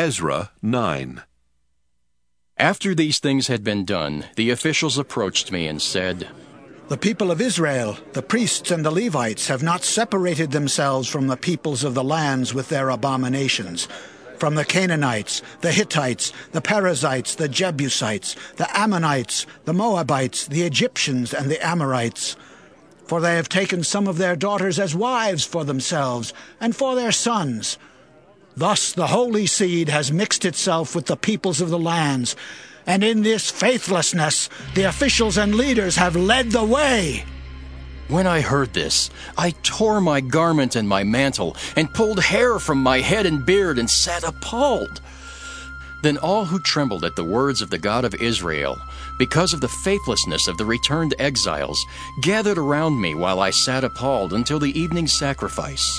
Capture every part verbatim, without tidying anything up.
Ezra nine. After these things had been done, the officials approached me and said, "The people of Israel, the priests and the Levites, have not separated themselves from the peoples of the lands with their abominations, from the Canaanites, the Hittites, the Perizzites, the Jebusites, the Ammonites, the Moabites, the Egyptians, and the Amorites. For they have taken some of their daughters as wives for themselves and for their sons. Thus the holy seed has mixed itself with the peoples of the lands, and in this faithlessness the officials and leaders have led the way." When I heard this, I tore my garment and my mantle, and pulled hair from my head and beard, and sat appalled. Then all who trembled at the words of the God of Israel, because of the faithlessness of the returned exiles, gathered around me while I sat appalled until the evening sacrifice.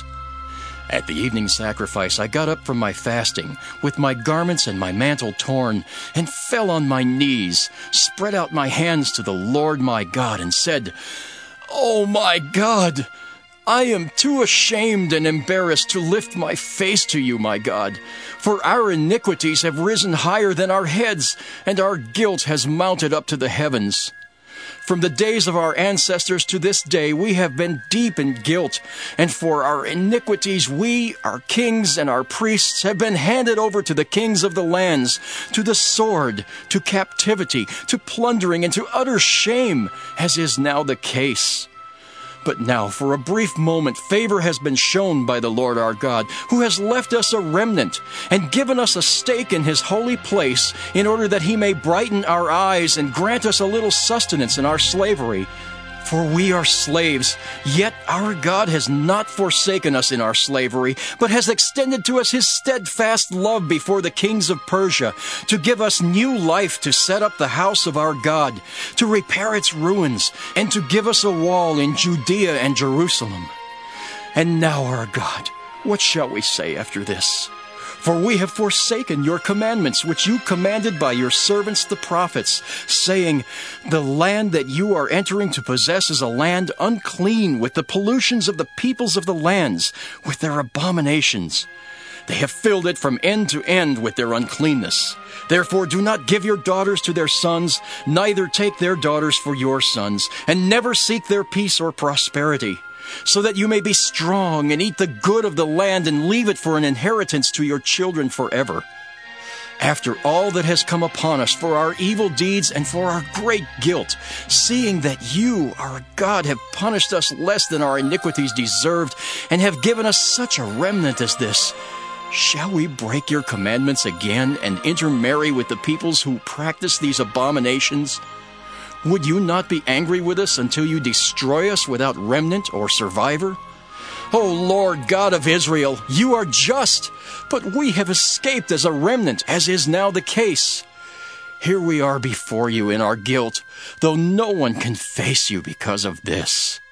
At the evening sacrifice I got up from my fasting, with my garments and my mantle torn, and fell on my knees, spread out my hands to the Lord my God, and said, "Oh my God, I am too ashamed and embarrassed to lift my face to you, my God, for our iniquities have risen higher than our heads, and our guilt has mounted up to the heavens. From the days of our ancestors to this day we have been deep in guilt, and for our iniquities we, our kings and our priests, have been handed over to the kings of the lands, to the sword, to captivity, to plundering, and to utter shame, as is now the case. But now, for a brief moment, favor has been shown by the Lord our God, who has left us a remnant and given us a stake in his holy place, in order that he may brighten our eyes and grant us a little sustenance in our slavery. For we are slaves, yet our God has not forsaken us in our slavery, but has extended to us his steadfast love before the kings of Persia, to give us new life, to set up the house of our God, to repair its ruins, and to give us a wall in Judea and Jerusalem. And now, our God, what shall we say after this? For we have forsaken your commandments, which you commanded by your servants the prophets, saying, the land that you are entering to possess is a land unclean with the pollutions of the peoples of the lands, with their abominations. They have filled it from end to end with their uncleanness. Therefore do not give your daughters to their sons, neither take their daughters for your sons, and never seek their peace or prosperity, so that you may be strong and eat the good of the land and leave it for an inheritance to your children forever. After all that has come upon us for our evil deeds and for our great guilt, seeing that you, our God, have punished us less than our iniquities deserved, and have given us such a remnant as this, shall we break your commandments again and intermarry with the peoples who practice these abominations? Would you not be angry with us until you destroy us without remnant or survivor? O Lord God of Israel, you are just, but we have escaped as a remnant, as is now the case. Here we are before you in our guilt, though no one can face you because of this.